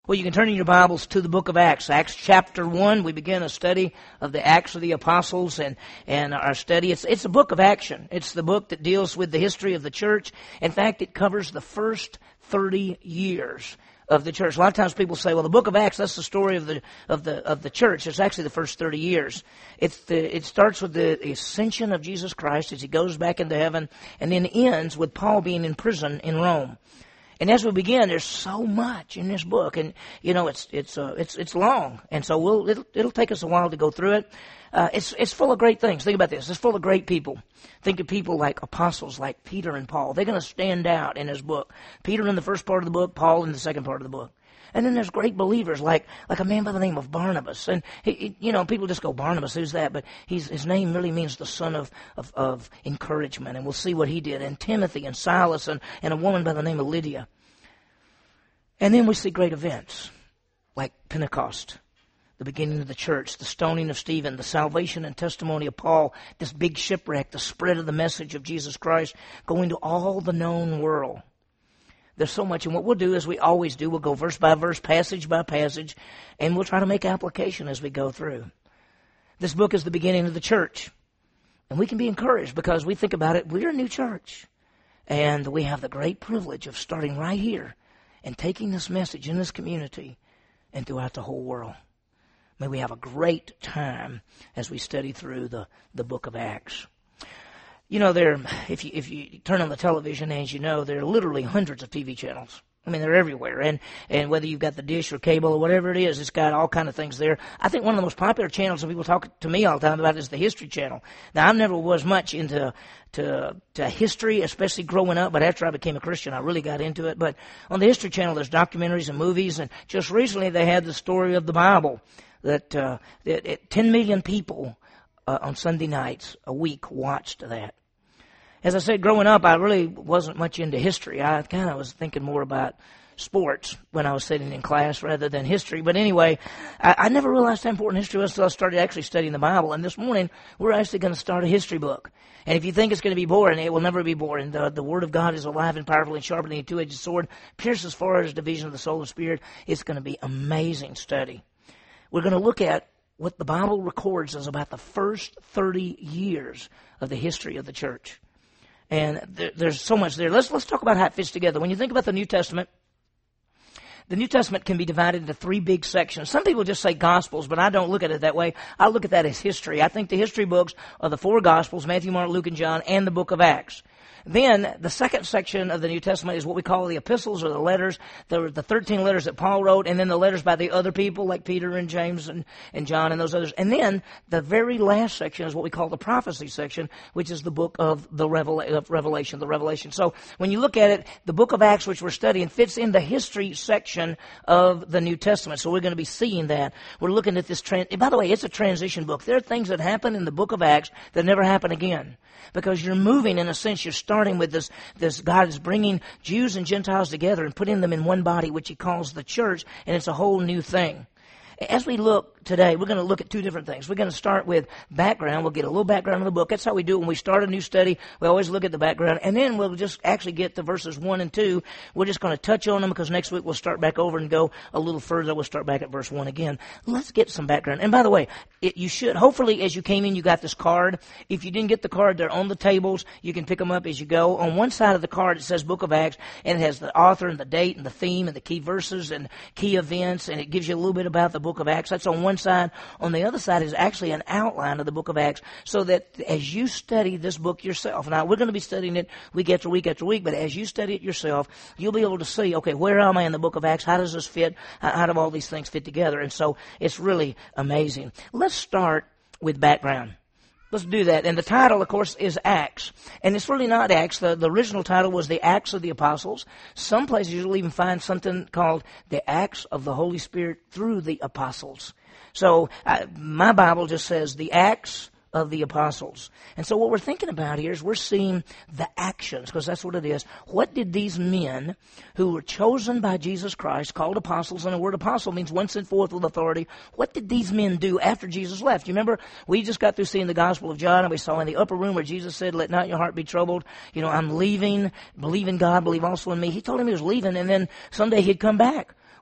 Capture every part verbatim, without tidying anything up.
Well, you can turn in your Bibles to the book of Acts. Acts chapter one, we begin a study of the Acts of the Apostles, and, and our study, it's, it's a book of action. It's the book that deals with the history of the church. In fact, it covers the first thirty years of the church. A lot of times people say, well, the book of Acts, that's the story of the, of the, of the church. It's actually the first thirty years. It's the, it starts with the ascension of Jesus Christ as he goes back into heaven, and then ends with Paul being in prison in Rome. And as we begin, there's so much in this book, and you know it's it's uh, it's it's long, and so we'll it'll, it'll take us a while to go through it. Uh, it's it's full of great things. Think about this: it's full of great people. Think of people like apostles, like Peter and Paul. They're going to stand out in this book. Peter in the first part of the book, Paul in the second part of the book. And then there's great believers like like a man by the name of Barnabas. And he, he, you know, people just go, Barnabas, who's that? But he's, his name really means the son of, of of encouragement. And we'll see what he did. And Timothy and Silas and, and a woman by the name of Lydia. And then we see great events like Pentecost, the beginning of the church, the stoning of Stephen, the salvation and testimony of Paul, this big shipwreck, the spread of the message of Jesus Christ going to all the known world. There's so much, and what we'll do is we always do, we'll go verse by verse, passage by passage, and we'll try to make application as we go through. This book is the beginning of the church, and we can be encouraged because we think about it, we're a new church, and we have the great privilege of starting right here and taking this message in this community and throughout the whole world. May we have a great time as we study through the, the book of Acts. You know, there, if you, if you turn on the television, as you know, there are literally hundreds of T V channels. I mean, they're everywhere. And, and whether you've got the dish or cable or whatever it is, it's got all kind of things there. I think one of the most popular channels that people talk to me all the time about is the History Channel. Now, I never was much into, to, to history, especially growing up, but after I became a Christian, I really got into it. But on the History Channel, there's documentaries and movies, and just recently they had the story of the Bible that, uh, that, that ten million people, uh, on Sunday nights a week watched that. As I said, growing up, I really wasn't much into history. I kind of was thinking more about sports when I was sitting in class rather than history. But anyway, I, I never realized how important history was until I started actually studying the Bible. And this morning, we're actually going to start a history book. And if you think it's going to be boring, it will never be boring. The, the Word of God is alive and powerful and sharper than a two-edged sword, pierces as far as division of the soul and spirit. It's going to be amazing study. We're going to look at what the Bible records as about the first thirty years of the history of the church. And there, there's so much there. Let's let's talk about how it fits together. When you think about the New Testament, the New Testament can be divided into three big sections. Some people just say Gospels, but I don't look at it that way. I look at that as history. I think the history books are the four Gospels, Matthew, Mark, Luke, and John, and the book of Acts. Then the second section of the New Testament is what we call the epistles or the letters. There were the thirteen letters that Paul wrote, and then the letters by the other people like Peter and James and, and John and those others. And then the very last section is what we call the prophecy section, which is the book of the Revel- of Revelation, the Revelation. So when you look at it, the book of Acts, which we're studying, fits in the history section of the New Testament. So we're going to be seeing that. We're looking at this trend. By the way, it's a transition book. There are things that happen in the book of Acts that never happen again. Because you're moving, in a sense, you're starting with this, this God is bringing Jews and Gentiles together and putting them in one body, which he calls the church, and it's a whole new thing. As we look today, we're going to look at two different things. We're going to start with background. We'll get a little background of the book. That's how we do it when we start a new study. We always look at the background. And then we'll just actually get to verses one and two. We're just going to touch on them because next week we'll start back over and go a little further. We'll start back at verse one again. Let's get some background. And by the way, it, you should, hopefully as you came in, you got this card. If you didn't get the card, they're on the tables. You can pick them up as you go. On one side of the card, it says Book of Acts, and it has the author and the date and the theme and the key verses and key events, and it gives you a little bit about the Book of Acts. That's on one side. On the other side is actually an outline of the book of Acts so that as you study this book yourself, now we're going to be studying it week after week after week, but as you study it yourself, you'll be able to see, okay, where am I in the book of Acts? How does this fit? How do all these things fit together? And so it's really amazing. Let's start with background. Let's do that. And the title, of course, is Acts. And it's really not Acts. The, the original title was the Acts of the Apostles. Some places you'll even find something called the Acts of the Holy Spirit through the Apostles. So uh, my Bible just says the Acts of the Apostles. And so what we're thinking about here is we're seeing the actions, because that's what it is. What did these men who were chosen by Jesus Christ, called apostles, and the word apostle means one sent forth with authority, what did these men do after Jesus left? You remember, we just got through seeing the Gospel of John, and we saw in the upper room where Jesus said, let not your heart be troubled. You know, I'm leaving. Believe in God, believe also in me. He told him he was leaving, and then someday he'd come back.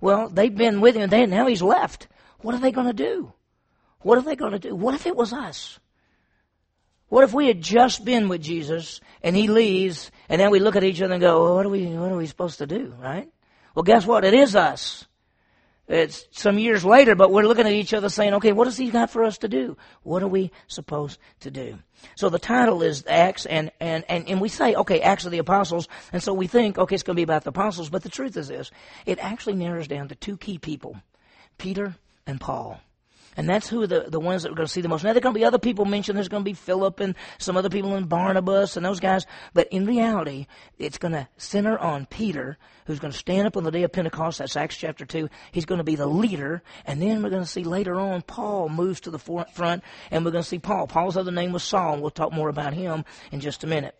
Well, they've been with him, and they, now he's left. What are they going to do? What are they going to do? What if it was us? What if we had just been with Jesus, and he leaves, and then we look at each other and go, well, what are we, what are we supposed to do, right? Well, guess what? It is us. It's some years later, but we're looking at each other saying, okay, what has he got for us to do? What are we supposed to do? So the title is Acts, and, and, and, and we say, okay, Acts of the Apostles, and so we think, okay, it's going to be about the apostles, but the truth is this, it actually narrows down to two key people, Peter and Paul. And that's who the, the ones that we're going to see the most. Now, there are going to be other people mentioned. There's going to be Philip and some other people in Barnabas and those guys. But in reality, it's going to center on Peter, who's going to stand up on the day of Pentecost. That's Acts chapter two. He's going to be the leader. And then we're going to see later on Paul moves to the front. And we're going to see Paul. Paul's other name was Saul. And we'll talk more about him in just a minute.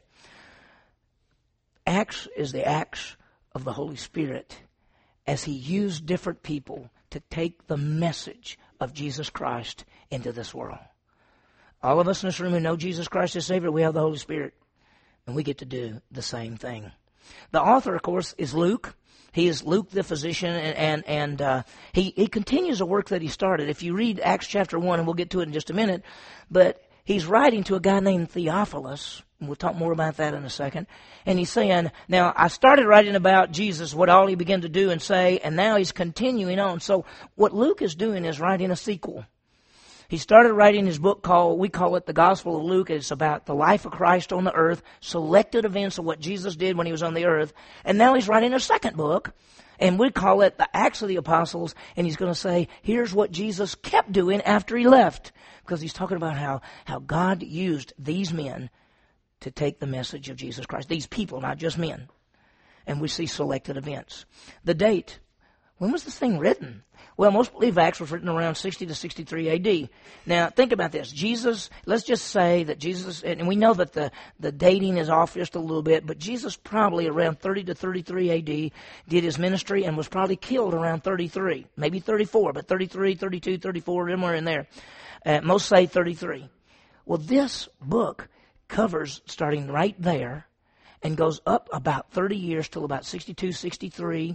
Acts is the Acts of the Holy Spirit as he used different people to take the message of Jesus Christ into this world. All of us in this room who know Jesus Christ as Savior, we have the Holy Spirit, and we get to do the same thing. The author, of course, is Luke. He is Luke the physician, and and, and uh, he, he continues a work that he started. If you read Acts chapter one, and we'll get to it in just a minute, but he's writing to a guy named Theophilus, and we'll talk more about that in a second. And he's saying, now, I started writing about Jesus, what all he began to do and say, and now he's continuing on. So what Luke is doing is writing a sequel. He started writing his book called, we call it the Gospel of Luke. It's about the life of Christ on the earth, selected events of what Jesus did when he was on the earth. And now he's writing a second book, and we call it the Acts of the Apostles. And he's going to say, here's what Jesus kept doing after he left. Because he's talking about how, how God used these men to take the message of Jesus Christ. These people, not just men. And we see selected events. The date. When was this thing written? Well, most believe Acts was written around sixty to sixty-three A D. Now, think about this. Jesus, let's just say that Jesus, and we know that the, the dating is off just a little bit, but Jesus probably around thirty to thirty-three A D did his ministry and was probably killed around thirty-three. Maybe thirty-four, but thirty-three, thirty-two, thirty-four, somewhere in there. Uh, most say thirty-three. Well, this book covers starting right there and goes up about thirty years till about sixty-two, sixty-three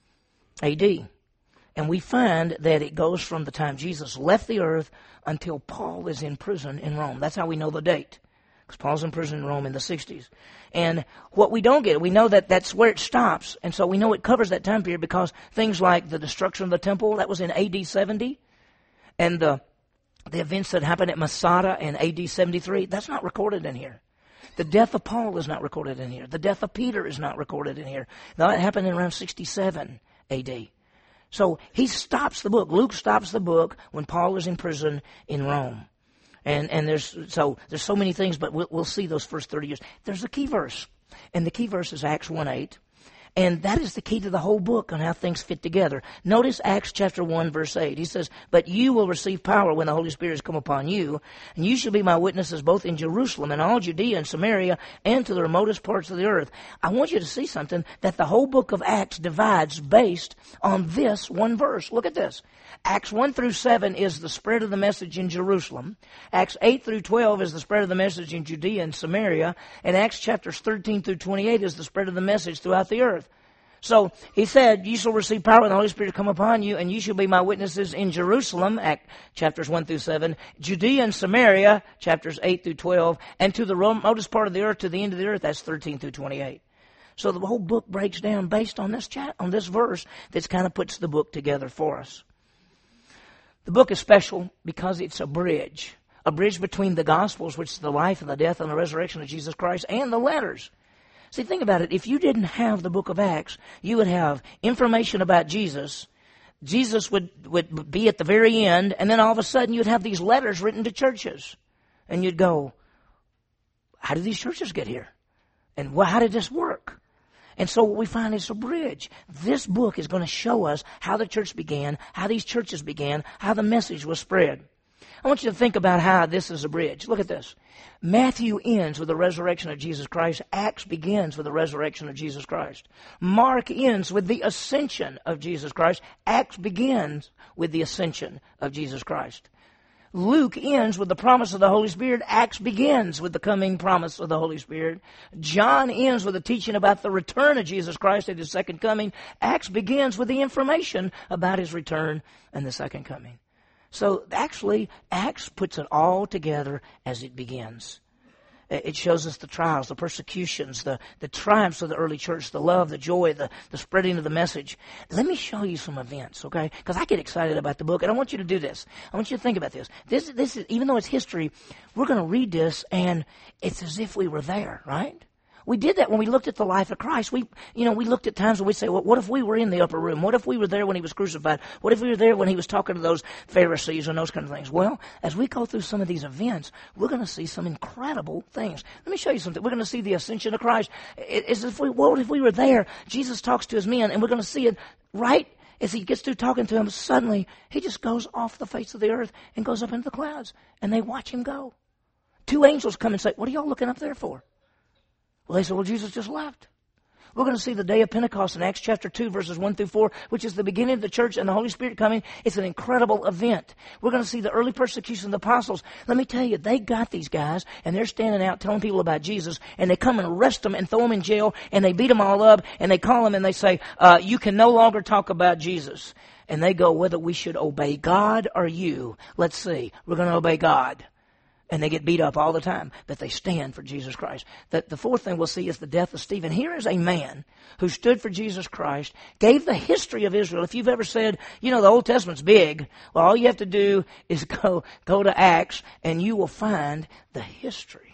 A D. And we find that it goes from the time Jesus left the earth until Paul is in prison in Rome. That's how we know the date, because Paul's in prison in Rome in the sixties. And what we don't get, we know that that's where it stops. And so we know it covers that time period because things like the destruction of the temple, that was in A D seventy. And the, the events that happened at Masada in A D seventy-three, that's not recorded in here. The death of Paul is not recorded in here. The death of Peter is not recorded in here. Now, that happened in around sixty-seven A D. So he stops the book. Luke stops the book when Paul is in prison in Rome. And and there's so there's so many things, but we'll, we'll see those first thirty years. There's a key verse, and the key verse is Acts one eight. And that is the key to the whole book on how things fit together. Notice Acts chapter one, verse eight. He says, but you will receive power when the Holy Spirit has come upon you, and you shall be my witnesses both in Jerusalem and all Judea and Samaria and to the remotest parts of the earth. I want you to see something, that the whole book of Acts divides based on this one verse. Look at this. Acts one through seven is the spread of the message in Jerusalem. Acts eight through twelve is the spread of the message in Judea and Samaria. And Acts chapters thirteen through twenty-eight is the spread of the message throughout the earth. So he said, you shall receive power when the Holy Spirit come upon you, and you shall be my witnesses in Jerusalem, Act, chapters one through seven, Judea and Samaria, chapters eight through twelve, and to the remotest part of the earth, to the end of the earth, that's thirteen through twenty-eight. So the whole book breaks down based on this chat, on this verse that kind of puts the book together for us. The book is special because it's a bridge, a bridge between the Gospels, which is the life and the death and the resurrection of Jesus Christ, and the letters. See, think about it. If you didn't have the book of Acts, you would have information about Jesus. Jesus would, would be at the very end, and then all of a sudden you'd have these letters written to churches. And you'd go, how did these churches get here? And well, how did this work? And so what we find is a bridge. This book is going to show us how the church began, how these churches began, how the message was spread. I want you to think about how this is a bridge. Look at this. Matthew ends with the resurrection of Jesus Christ. Acts begins with the resurrection of Jesus Christ. Mark ends with the ascension of Jesus Christ. Acts begins with the ascension of Jesus Christ. Luke ends with the promise of the Holy Spirit. Acts begins with the coming promise of the Holy Spirit. John ends with the teaching about the return of Jesus Christ at His second coming. Acts begins with the information about His return and the second coming. So actually, Acts puts it all together as it begins. It shows us the trials, the persecutions, the, the triumphs of the early church, the love, the joy, the, the spreading of the message. Let me show you some events, okay? Because I get excited about the book, and I want you to do this. I want you to think about this. This, this is, even though it's history, we're going to read this, and it's as if we were there, right? We did that when we looked at the life of Christ. We, you know, we looked at times when we say, well, what if we were in the upper room? What if we were there when He was crucified? What if we were there when He was talking to those Pharisees and those kind of things? Well, as we go through some of these events, we're going to see some incredible things. Let me show you something. We're going to see the ascension of Christ. It's as if we, what if we were there? Jesus talks to His men, and we're going to see it right as He gets through talking to them. Suddenly, He just goes off the face of the earth and goes up into the clouds, and they watch Him go. Two angels come and say, what are y'all looking up there for? Well, they said, well, Jesus just left. We're going to see the day of Pentecost in Acts chapter two, verses one through four, which is the beginning of the church and the Holy Spirit coming. It's an incredible event. We're going to see the early persecution of the apostles. Let me tell you, they got these guys, and they're standing out telling people about Jesus, and they come and arrest them and throw them in jail, and they beat them all up, and they call them and they say, uh, you can no longer talk about Jesus. And they go, whether we should obey God or you. Let's see. We're going to obey God. And they get beat up all the time, but they stand for Jesus Christ. The, the fourth thing we'll see is the death of Stephen. Here is a man who stood for Jesus Christ, gave the history of Israel. If you've ever said, you know, the Old Testament's big, well, all you have to do is go, go to Acts, and you will find the history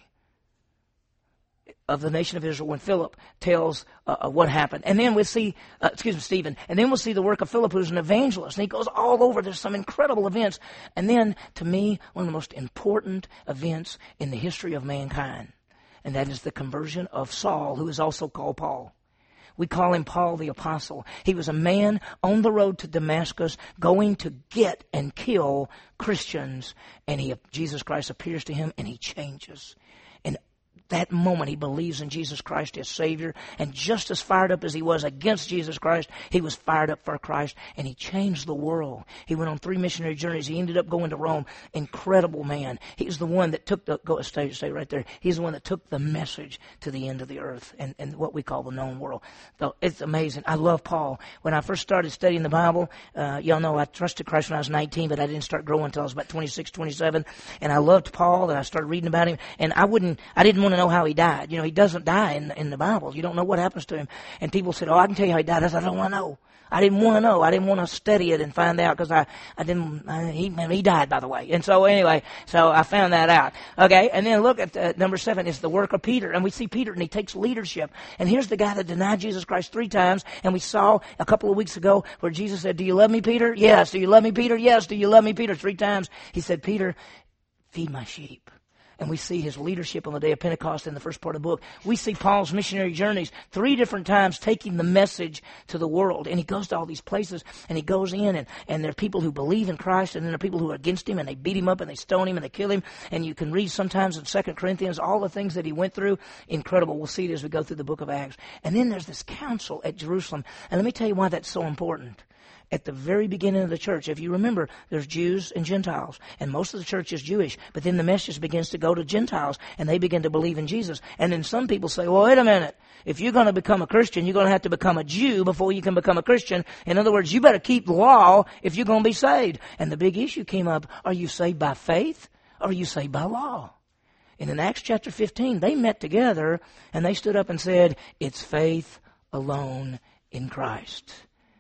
of the nation of Israel when Philip tells uh, what happened. And then we'll see, uh, excuse me, Stephen, and then we'll see the work of Philip, who's an evangelist. And he goes all over. There's some incredible events. And then, to me, one of the most important events in the history of mankind, and that is the conversion of Saul, who is also called Paul. We call him Paul the Apostle. He was a man on the road to Damascus going to get and kill Christians. And he, Jesus Christ appears to him, and he changes. And that moment he believes in Jesus Christ as Savior, and just as fired up as he was against Jesus Christ, he was fired up for Christ, and he changed the world. He went on three missionary journeys. He ended up going to Rome. Incredible man. He's the one that took the, go stay, stay right there. He's the one that took the message to the end of the earth and, and what we call the known world. So it's amazing. I love Paul. When I first started studying the Bible, uh, y'all know I trusted Christ when I was nineteen, but I didn't start growing until I was about twenty-six, twenty-seven, and I loved Paul, and I started reading about him, and I wouldn't, I didn't want to know how he died. You know, he doesn't die in, in the Bible. You don't know what happens to him. And people said, oh, I can tell you how he died. I said, I don't want to know. I didn't want to know. I didn't want to study it and find out because I, I didn't, I, he, he died, by the way. And so anyway, so I found that out. Okay, and then look at uh, number seven. It's the work of Peter. And we see Peter, and he takes leadership. And here's the guy that denied Jesus Christ three times. And we saw a couple of weeks ago where Jesus said, do you love me, Peter? Yes. Do you love me, Peter? Yes. Do you love me, Peter? Three times. He said, Peter, feed my sheep. And we see his leadership on the day of Pentecost in the first part of the book. We see Paul's missionary journeys three different times taking the message to the world. And he goes to all these places, and he goes in, and, and there are people who believe in Christ, and then there are people who are against him, and they beat him up, and they stone him, and they kill him. And you can read sometimes in Second Corinthians all the things that he went through. Incredible. We'll see it as we go through the book of Acts. And then there's this council at Jerusalem. And let me tell you why that's so important. At the very beginning of the church, if you remember, there's Jews and Gentiles, and most of the church is Jewish, but then the message begins to go to Gentiles, and they begin to believe in Jesus. And then some people say, well, wait a minute, if you're going to become a Christian, you're going to have to become a Jew before you can become a Christian. In other words, you better keep the law if you're going to be saved. And the big issue came up, are you saved by faith, or are you saved by law? And in Acts chapter fifteen, they met together, and they stood up and said, it's faith alone in Christ.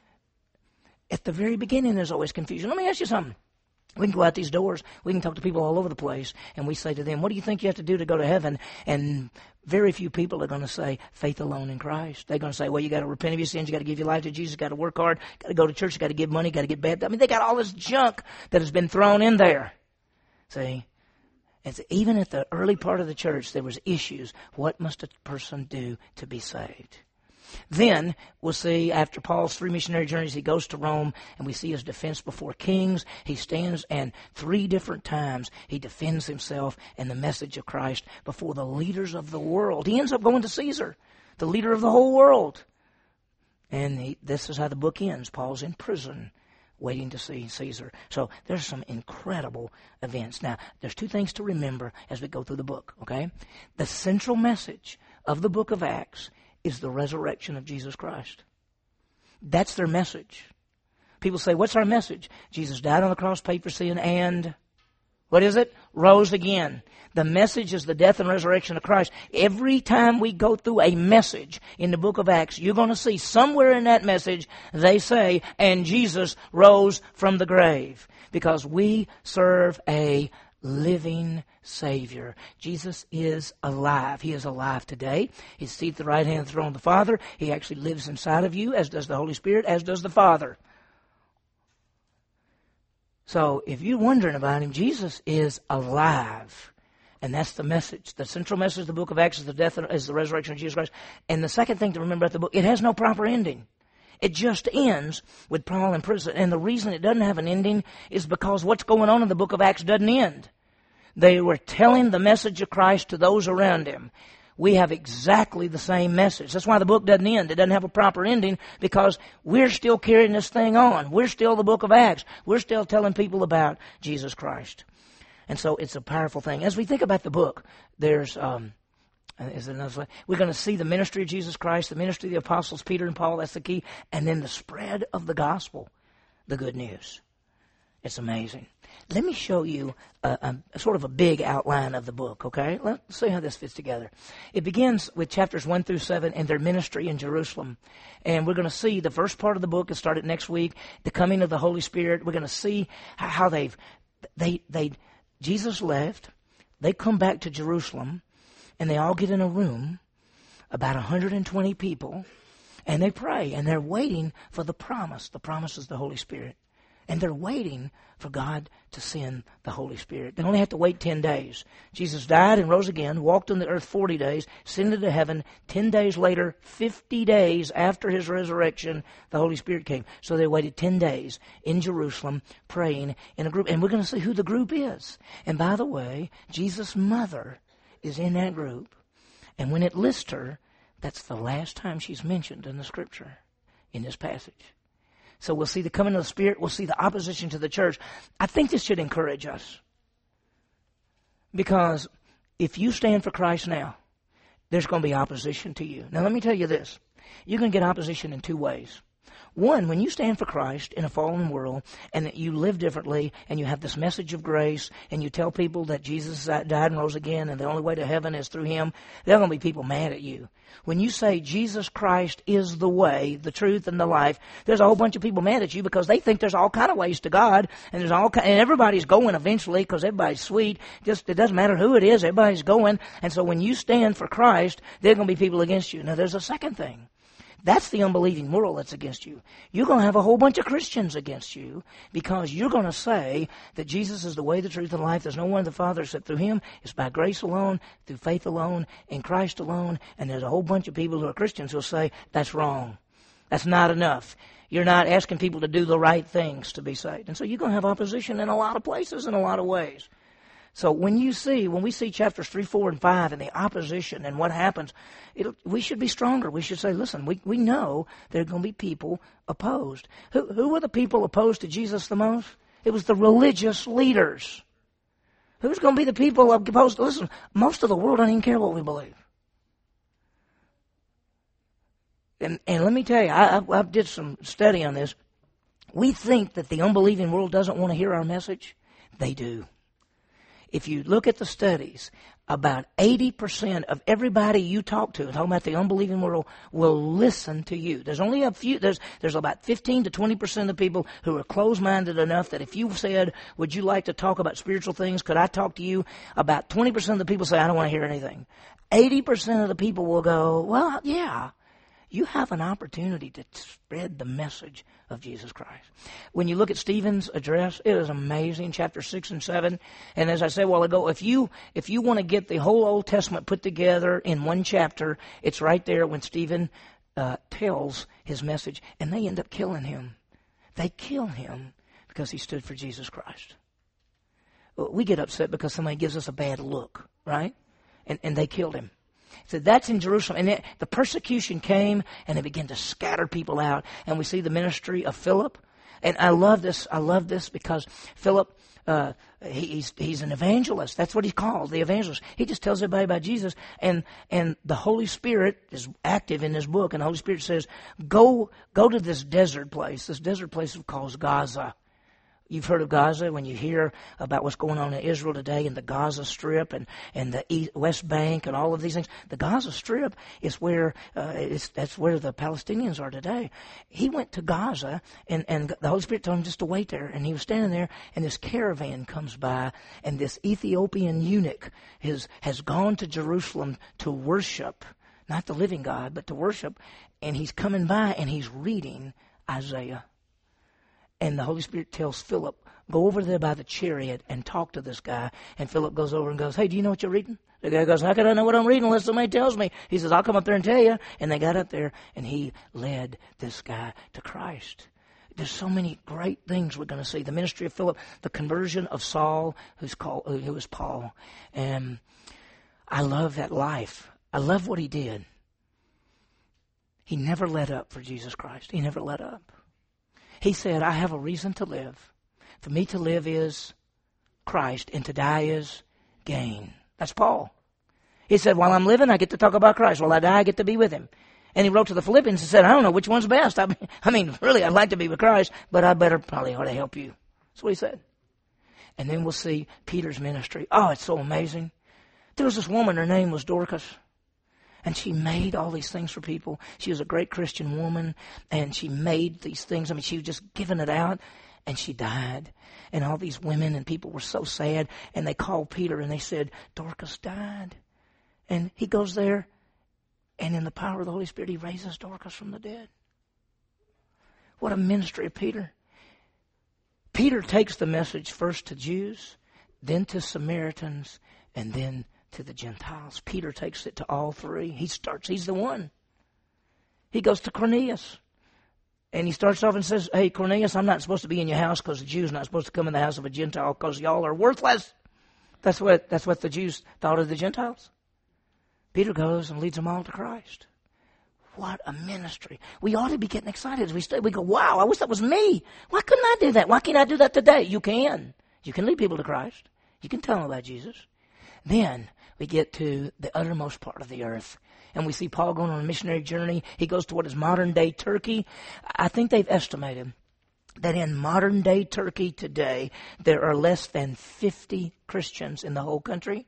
At the very beginning, there's always confusion. Let me ask you something. We can go out these doors. We can talk to people all over the place. And we say to them, what do you think you have to do to go to heaven? And very few people are going to say, faith alone in Christ. They're going to say, well, you got to repent of your sins. You got to give your life to Jesus. You got to work hard. Got to go to church. You got to give money. Got to get baptized. I mean, they got all this junk that has been thrown in there. See? It's, even at the early part of the church, there was issues. What must a person do to be saved? Then we'll see after Paul's three missionary journeys, he goes to Rome, and we see his defense before kings. He stands, and three different times he defends himself and the message of Christ before the leaders of the world. He ends up going to Caesar, the leader of the whole world. And he, this is how the book ends. Paul's in prison, waiting to see Caesar. So there's some incredible events. Now, there's two things to remember as we go through the book, okay? The central message of the book of Acts is the resurrection of Jesus Christ. That's their message. People say, what's our message? Jesus died on the cross, paid for sin, and what is it? Rose again. The message is the death and resurrection of Christ. Every time we go through a message in the book of Acts, you're going to see somewhere in that message they say, and Jesus rose from the grave. Because we serve a living Savior. Jesus is alive. He is alive today. He's seated at the right hand of the throne of the Father. He actually lives inside of you, as does the Holy Spirit, as does the Father. So if you're wondering about Him, Jesus is alive. And that's the message. The central message of the book of Acts is the death and is the resurrection of Jesus Christ. And the second thing to remember about the book, it has no proper ending. It just ends with Paul in prison. And the reason it doesn't have an ending is because what's going on in the book of Acts doesn't end. They were telling the message of Christ to those around him. We have exactly the same message. That's why the book doesn't end. It doesn't have a proper ending because we're still carrying this thing on. We're still the book of Acts. We're still telling people about Jesus Christ. And so it's a powerful thing. As we think about the book, there's, um, is there another slide? We're going to see the ministry of Jesus Christ, the ministry of the apostles, Peter and Paul, that's the key, and then the spread of the gospel, the good news. It's amazing. Let me show you a, a, a sort of a big outline of the book, okay? Let's see how this fits together. It begins with chapters one through seven and their ministry in Jerusalem. And we're going to see the first part of the book, it started next week, the coming of the Holy Spirit. We're going to see how, how they've, they, they, Jesus left, they come back to Jerusalem, and they all get in a room, about one hundred twenty people, and they pray, and they're waiting for the promise. The promise is the Holy Spirit. And they're waiting for God to send the Holy Spirit. They only have to wait ten days. Jesus died and rose again, walked on the earth forty days, ascended to heaven. ten days later, fifty days after his resurrection, the Holy Spirit came. So they waited ten days in Jerusalem praying in a group. And we're going to see who the group is. And by the way, Jesus' mother is in that group. And when it lists her, that's the last time she's mentioned in the Scripture, in this passage. So we'll see the coming of the Spirit. We'll see the opposition to the church. I think this should encourage us. Because if you stand for Christ now, there's going to be opposition to you. Now let me tell you this. You're going to get opposition in two ways. One, when you stand for Christ in a fallen world and that you live differently and you have this message of grace and you tell people that Jesus died and rose again and the only way to heaven is through Him, there are going to be people mad at you. When you say Jesus Christ is the way, the truth, and the life, there's a whole bunch of people mad at you because they think there's all kind of ways to God and there's all kind, and everybody's going eventually because everybody's sweet. Just it doesn't matter who it is, everybody's going. And so when you stand for Christ, there are going to be people against you. Now there's a second thing. That's the unbelieving world that's against you. You're going to have a whole bunch of Christians against you because you're going to say that Jesus is the way, the truth, and life. There's no one to the Father except through Him. It's by grace alone, through faith alone, in Christ alone. And there's a whole bunch of people who are Christians who will say, that's wrong. That's not enough. You're not asking people to do the right things to be saved. And so you're going to have opposition in a lot of places, in a lot of ways. So when you see, when we see chapters three, four, and five and the opposition and what happens, it'll, we should be stronger. We should say, listen, we, we know there are going to be people opposed. Who, who were the people opposed to Jesus the most? It was the religious leaders. Who's going to be the people opposed to, listen, most of the world doesn't even care what we believe. And, and let me tell you, I, I, I did some study on this. We think that the unbelieving world doesn't want to hear our message. They do. If you look at the studies, about eighty percent of everybody you talk to, talking about the unbelieving world, will listen to you. There's only a few, there's, there's about fifteen to twenty percent of people who are closed-minded enough that if you said, would you like to talk about spiritual things, could I talk to you? About twenty percent of the people say, I don't want to hear anything. eighty percent of the people will go, well, yeah. You have an opportunity to spread the message of Jesus Christ. When you look at Stephen's address, it is amazing, chapter six and seven. And as I said a while ago, if you if you want to get the whole Old Testament put together in one chapter, it's right there when Stephen uh, tells his message. And they end up killing him. They kill him because he stood for Jesus Christ. We get upset because somebody gives us a bad look, right? And, and they killed him. So that's in Jerusalem. And it, the persecution came and it began to scatter people out. And we see the ministry of Philip. And I love this. I love this because Philip, uh, he, he's he's an evangelist. That's what he's called, the evangelist. He just tells everybody about Jesus. And and the Holy Spirit is active in this book. And the Holy Spirit says, go go to this desert place. This desert place is called Gaza. You've heard of Gaza when you hear about what's going on in Israel today and the Gaza Strip and, and the East, West Bank and all of these things. The Gaza Strip is where, uh, it's, that's where the Palestinians are today. He went to Gaza and, and the Holy Spirit told him just to wait there. And he was standing there and this caravan comes by and this Ethiopian eunuch has, has gone to Jerusalem to worship, not the living God, but to worship. And he's coming by and he's reading Isaiah. And the Holy Spirit tells Philip, go over there by the chariot and talk to this guy. And Philip goes over and goes, hey, do you know what you're reading? The guy goes, how can I know what I'm reading unless somebody tells me? He says, I'll come up there and tell you. And they got up there and he led this guy to Christ. There's so many great things we're going to see. The ministry of Philip, the conversion of Saul, who's called, who was Paul. And I love that life. I love what he did. He never let up for Jesus Christ. He never let up. He said, I have a reason to live. For me to live is Christ, and to die is gain. That's Paul. He said, while I'm living, I get to talk about Christ. While I die, I get to be with him. And he wrote to the Philippians and said, I don't know which one's best. I mean, I mean, really, I'd like to be with Christ, but I better probably ought to help you. That's what he said. And then we'll see Peter's ministry. Oh, it's so amazing. There was this woman, her name was Dorcas. And she made all these things for people. She was a great Christian woman, and she made these things. I mean, she was just giving it out, and she died. And all these women and people were so sad, and they called Peter, and they said, Dorcas died. And he goes there, and in the power of the Holy Spirit, he raises Dorcas from the dead. What a ministry of Peter. Peter takes the message first to Jews, then to Samaritans, and then to the Gentiles. Peter takes it to all three. He starts, he's the one. He goes to Cornelius. And he starts off and says, hey, Cornelius, I'm not supposed to be in your house because the Jews are not supposed to come in the house of a Gentile because y'all are worthless. That's what, that's what the Jews thought of the Gentiles. Peter goes and leads them all to Christ. What a ministry. We ought to be getting excited as we study. We go, wow, I wish that was me. Why couldn't I do that? Why can't I do that today? You can. You can lead people to Christ. You can tell them about Jesus. Then we get to the uttermost part of the earth. And we see Paul going on a missionary journey. He goes to what is modern-day Turkey. I think they've estimated that in modern-day Turkey today, there are less than fifty Christians in the whole country.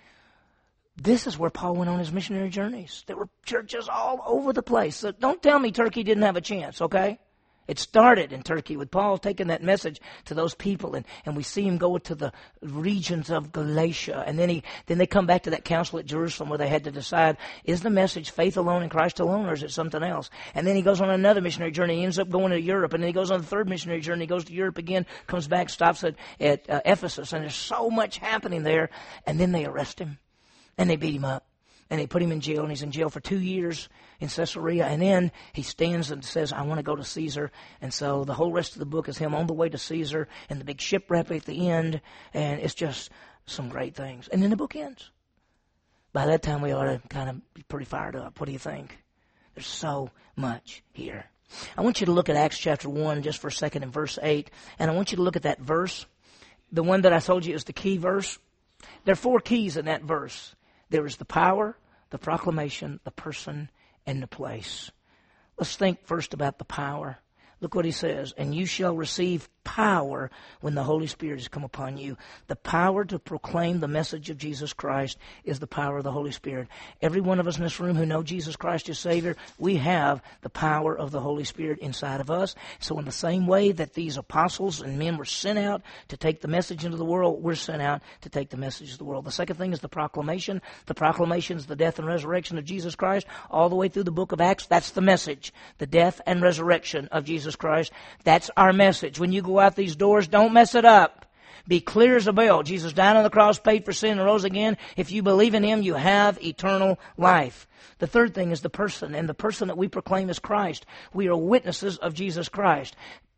This is where Paul went on his missionary journeys. There were churches all over the place. So don't tell me Turkey didn't have a chance, okay? It started in Turkey with Paul taking that message to those people, and, and we see him go to the regions of Galatia. And then he then they come back to that council at Jerusalem where they had to decide, is the message faith alone in Christ alone, or is it something else? And then he goes on another missionary journey. He ends up going to Europe, and then he goes on the third missionary journey. He goes to Europe again, comes back, stops at, at uh, Ephesus, and there's so much happening there. And then they arrest him, and they beat him up. And they put him in jail, and he's in jail for two years in Caesarea. And then he stands and says, I want to go to Caesar. And so the whole rest of the book is him on the way to Caesar and the big shipwreck at the end. And it's just some great things. And then the book ends. By that time, we ought to kind of be pretty fired up. What do you think? There's so much here. I want you to look at Acts chapter one just for a second in verse eight. And I want you to look at that verse. The one that I told you is the key verse. There are four keys in that verse. There is the power, the proclamation, the person, and the place. Let's think first about the power. Look what he says. And you shall receive power when the Holy Spirit has come upon you. The power to proclaim the message of Jesus Christ is the power of the Holy Spirit. Every one of us in this room who know Jesus Christ as Savior, we have the power of the Holy Spirit inside of us. So in the same way that these apostles and men were sent out to take the message into the world, we're sent out to take the message to the world. The second thing is the proclamation. The proclamation is the death and resurrection of Jesus Christ. All the way through the book of Acts, that's the message. The death and resurrection of Jesus Christ. That's our message. When you go out these doors, don't mess it up. Be clear as a bell. Jesus died on the cross, paid for sin, and rose again. If you believe in him, you have eternal life. The third thing is the person, and the person that we proclaim is Christ. We are witnesses of Jesus Christ.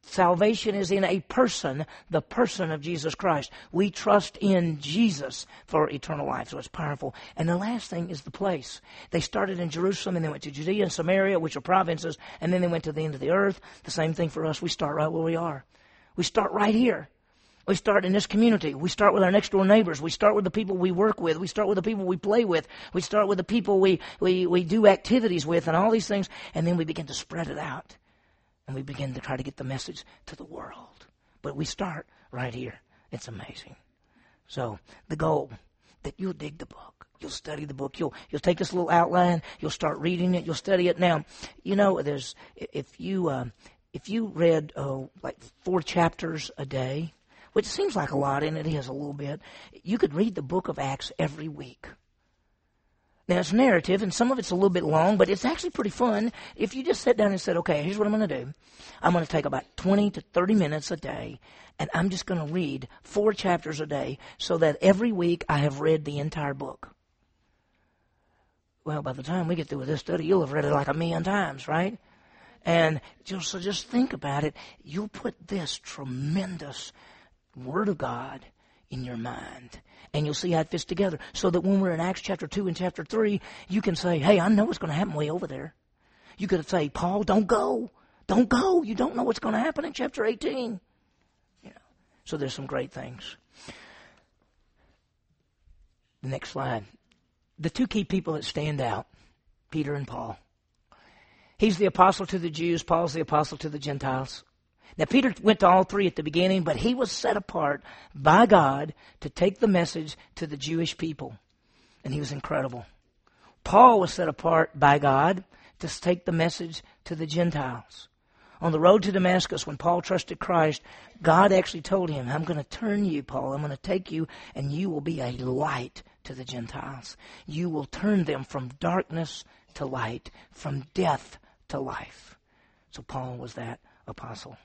Salvation is in a person, the person of Jesus Christ. We trust in Jesus for eternal life. So it's powerful. And the last thing is the place. They started in Jerusalem and they went to Judea and Samaria, which are provinces, and then they went to the end of the earth. The same thing for us. We start right where we are. We start right here. We start in this community. We start with our next door neighbors. We start with the people we work with. We start with the people we play with. We start with the people we, we, we do activities with and all these things. And then we begin to spread it out. And we begin to try to get the message to the world. But we start right here. It's amazing. So the goal, that you'll dig the book. You'll study the book. You'll you'll take this little outline. You'll start reading it. You'll study it. Now, you know, there's if you uh, if you read uh, like four chapters a day, which seems like a lot, and it is a little bit, you could read the book of Acts every week. Now, it's narrative, and some of it's a little bit long, but it's actually pretty fun if you just sit down and said, okay, here's what I'm going to do. I'm going to take about twenty to thirty minutes a day, and I'm just going to read four chapters a day so that every week I have read the entire book. Well, by the time we get through with this study, you'll have read it like a million times, right? And just, so just think about it. You'll put this tremendous Word of God in your mind. And you'll see how it fits together. So that when we're in Acts chapter two and chapter three, you can say, hey, I know what's going to happen way over there. You could say, Paul, don't go. Don't go. You don't know what's going to happen in chapter eighteen. You know. So there's some great things. The next slide. The two key people that stand out, Peter and Paul. He's the apostle to the Jews. Paul's the apostle to the Gentiles. Now, Peter went to all three at the beginning, but he was set apart by God to take the message to the Jewish people. And he was incredible. Paul was set apart by God to take the message to the Gentiles. On the road to Damascus, when Paul trusted Christ, God actually told him, I'm going to turn you, Paul. I'm going to take you, and you will be a light to the Gentiles. You will turn them from darkness to light, from death to life. So Paul was that apostle.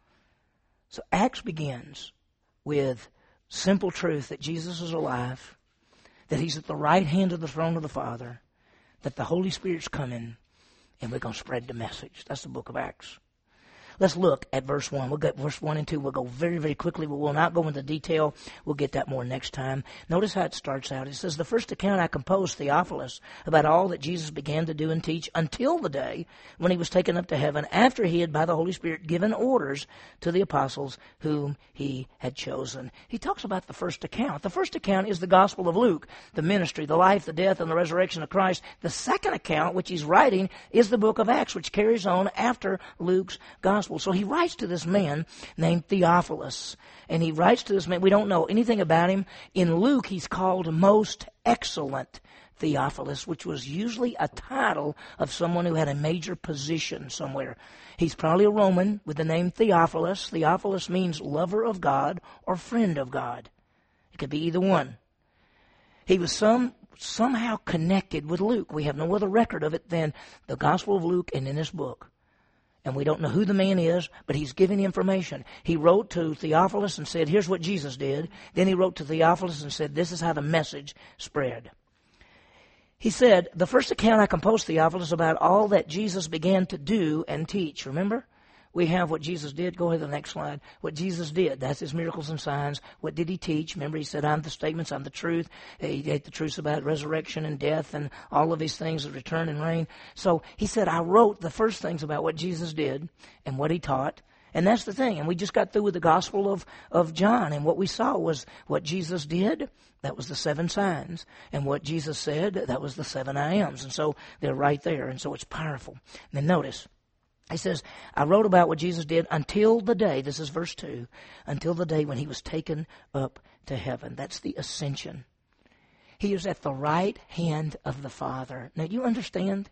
So Acts begins with simple truth that Jesus is alive, that he's at the right hand of the throne of the Father, that the Holy Spirit's coming, and we're going to spread the message. That's the book of Acts. Let's look at verse one. We'll get verse one and two. We'll go very, very quickly. We will not go into detail. We'll get that more next time. Notice how it starts out. It says, the first account I composed, Theophilus, about all that Jesus began to do and teach until the day when he was taken up to heaven, after he had, by the Holy Spirit, given orders to the apostles whom he had chosen. He talks about the first account. The first account is the Gospel of Luke, the ministry, the life, the death, and the resurrection of Christ. The second account, which he's writing, is the book of Acts, which carries on after Luke's Gospel. So he writes to this man named Theophilus. And he writes to this man. We don't know anything about him. In Luke, he's called Most Excellent Theophilus, which was usually a title of someone who had a major position somewhere. He's probably a Roman with the name Theophilus. Theophilus means lover of God or friend of God. It could be either one. He was some somehow connected with Luke. We have no other record of it than the Gospel of Luke and in this book. And we don't know who the man is, but he's giving information. He wrote to Theophilus and said, here's what Jesus did. Then he wrote to Theophilus and said, this is how the message spread. He said, the first account I composed, Theophilus, about all that Jesus began to do and teach. Remember? We have what Jesus did. Go ahead to the next slide. What Jesus did. That's his miracles and signs. What did he teach? Remember, he said, I'm the statements, I'm the truth. He had the truths about resurrection and death and all of these things, the return and reign. So he said, I wrote the first things about what Jesus did and what he taught. And that's the thing. And we just got through with the Gospel of, of John. And what we saw was what Jesus did. That was the seven signs. And what Jesus said, that was the seven I ams. And so they're right there. And so it's powerful. And then notice. He says, I wrote about what Jesus did until the day, this is verse two, until the day when he was taken up to heaven. That's the ascension. He is at the right hand of the Father. Now, you understand?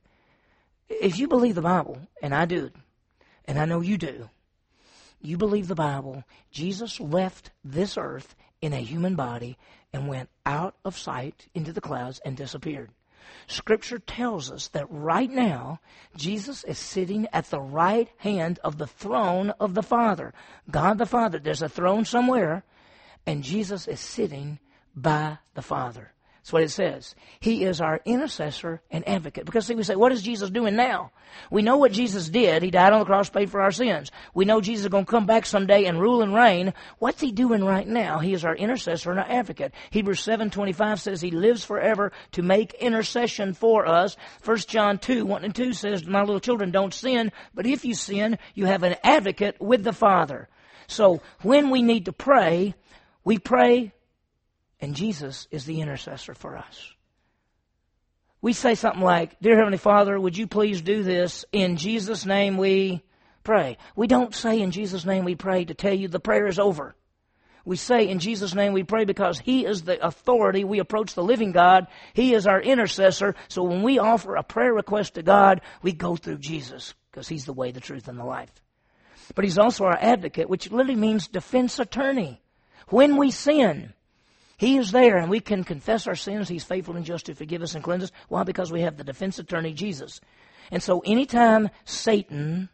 If you believe the Bible, and I do, and I know you do, you believe the Bible, Jesus left this earth in a human body and went out of sight into the clouds and disappeared. Scripture tells us that right now, Jesus is sitting at the right hand of the throne of the Father. God the Father. There's a throne somewhere, and Jesus is sitting by the Father. That's what it says. He is our intercessor and advocate. Because see, we say, what is Jesus doing now? We know what Jesus did. He died on the cross, paid for our sins. We know Jesus is going to come back someday and rule and reign. What's he doing right now? He is our intercessor and our advocate. Hebrews seven twenty-five says he lives forever to make intercession for us. First John two, one and two says, my little children, don't sin, but if you sin, you have an advocate with the Father. So when we need to pray, we pray, and Jesus is the intercessor for us. We say something like, Dear Heavenly Father, would you please do this? In Jesus' name we pray. We don't say in Jesus' name we pray to tell you the prayer is over. We say in Jesus' name we pray because He is the authority. We approach the living God. He is our intercessor. So when we offer a prayer request to God, we go through Jesus because He's the way, the truth, and the life. But He's also our advocate, which literally means defense attorney. When we sin, He is there, and we can confess our sins. He's faithful and just to forgive us and cleanse us. Why? Because we have the defense attorney, Jesus. And so anytime Satan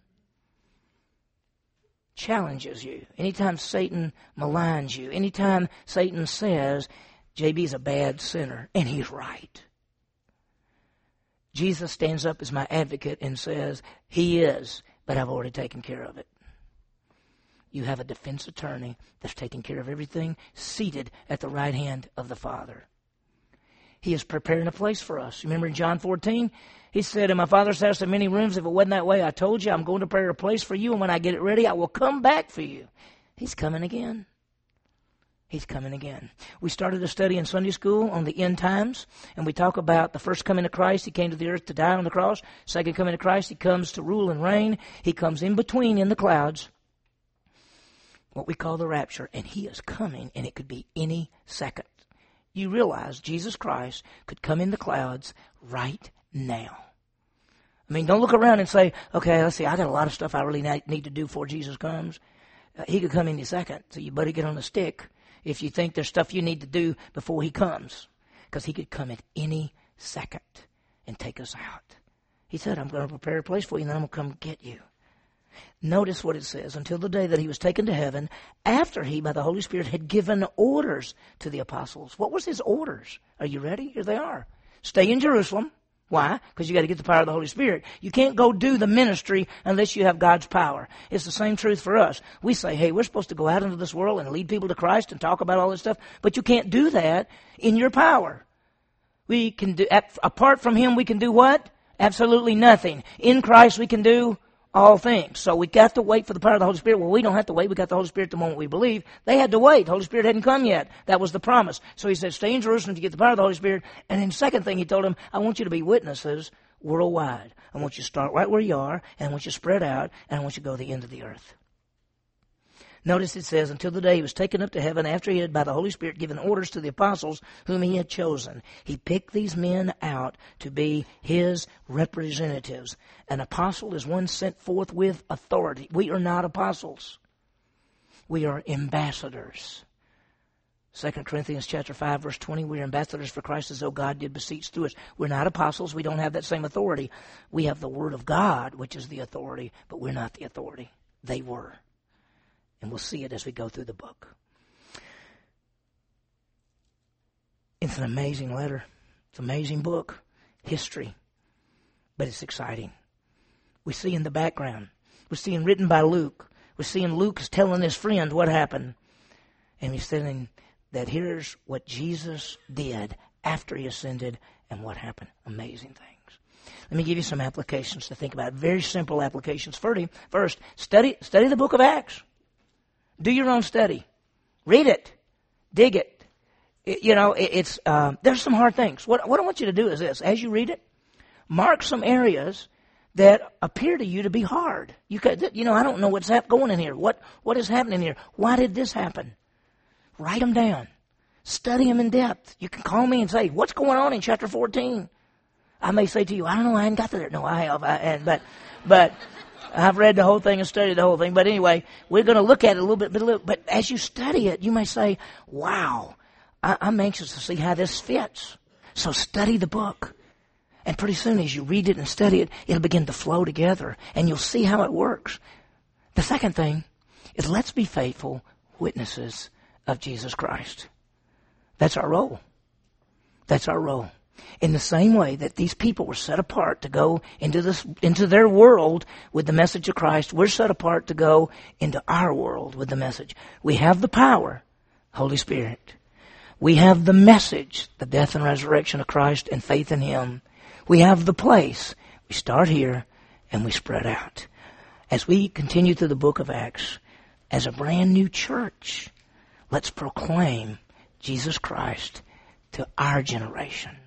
challenges you, anytime Satan maligns you, anytime Satan says, J B's a bad sinner, and he's right, Jesus stands up as my advocate and says, He is, but I've already taken care of it. You have a defense attorney that's taking care of everything, seated at the right hand of the Father. He is preparing a place for us. Remember in John fourteen, He said, in my Father's house there are many rooms. If it wasn't that way, I told you, I'm going to prepare a place for you, and when I get it ready, I will come back for you. He's coming again. He's coming again. We started a study in Sunday school on the end times, and we talk about the first coming of Christ. He came to the earth to die on the cross. Second coming of Christ, He comes to rule and reign. He comes in between in the clouds, what we call the rapture, and He is coming, and it could be any second. You realize Jesus Christ could come in the clouds right now. I mean, don't look around and say, okay, let's see, I got a lot of stuff I really need to do before Jesus comes. Uh, he could come any second, so you better get on the stick if you think there's stuff you need to do before He comes, because He could come at any second and take us out. He said, I'm going to prepare a place for you, and then I'm going to come get you. Notice what it says, until the day that He was taken to heaven, after He, by the Holy Spirit, had given orders to the apostles. What was His orders? Are you ready? Here they are. Stay in Jerusalem. Why? Because you got to get the power of the Holy Spirit. You can't go do the ministry unless you have God's power. It's the same truth for us. We say, hey, we're supposed to go out into this world and lead people to Christ and talk about all this stuff, but you can't do that in your power. We can do, apart from Him, we can do what? Absolutely nothing. In Christ, we can do all things. So we got to wait for the power of the Holy Spirit. Well, we don't have to wait. We got the Holy Spirit the moment we believe. They had to wait. The Holy Spirit hadn't come yet. That was the promise. So He said, stay in Jerusalem to get the power of the Holy Spirit. And then the second thing He told them, I want you to be witnesses worldwide. I want you to start right where you are, and I want you to spread out, and I want you to go to the end of the earth. Notice it says, until the day He was taken up to heaven, after He had, by the Holy Spirit, given orders to the apostles whom He had chosen. He picked these men out to be His representatives. An apostle is one sent forth with authority. We are not apostles. We are ambassadors. Second Corinthians chapter five, verse twenty, we are ambassadors for Christ as though God did beseech through us. We're not apostles. We don't have that same authority. We have the Word of God, which is the authority, but we're not the authority. They were. And we'll see it as we go through the book. It's an amazing letter. It's an amazing book. History. But it's exciting. We see in the background. We're seeing written by Luke. We're seeing Luke is telling his friend what happened. And he's saying that here's what Jesus did after He ascended and what happened. Amazing things. Let me give you some applications to think about. Very simple applications. First, study, study the book of Acts. Do your own study. Read it. Dig it. it you know, it, it's uh, there's some hard things. What, what I want you to do is this. As you read it, mark some areas that appear to you to be hard. You could, you know, I don't know what's going in here. What What is happening here? Why did this happen? Write them down. Study them in depth. You can call me and say, what's going on in chapter fourteen? I may say to you, I don't know, I haven't got to there. No, I have. I, and, but, but... I've read the whole thing and studied the whole thing. But anyway, we're going to look at it a little bit. But, a little, but as you study it, you may say, wow, I, I'm anxious to see how this fits. So study the book. And pretty soon as you read it and study it, it'll begin to flow together. And you'll see how it works. The second thing is let's be faithful witnesses of Jesus Christ. That's our role. That's our role. In the same way that these people were set apart to go into this, into their world with the message of Christ, we're set apart to go into our world with the message. We have the power, Holy Spirit. We have the message, the death and resurrection of Christ and faith in Him. We have the place. We start here and we spread out. As we continue through the book of Acts, as a brand new church, let's proclaim Jesus Christ to our generation.